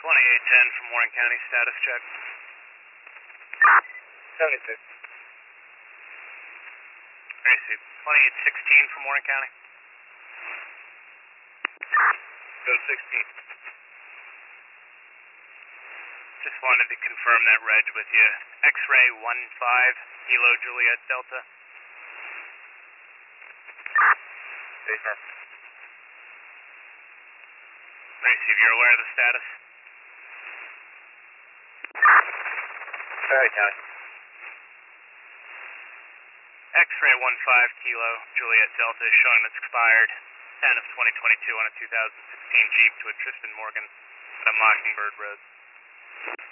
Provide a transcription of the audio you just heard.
2810 from Warren County, status check. 76. Gracie, 2816 from Warren County. Go 16. Just wanted to confirm that reg with you. X-ray 15, Kilo Juliet Delta. Safer. Gracie, you're aware of the status? Alright, County. X-ray 15, Kilo Juliet Delta is showing it's expired 10 of 2022 on a 2016 Jeep to a Tristan Morgan at a Mockingbird Road.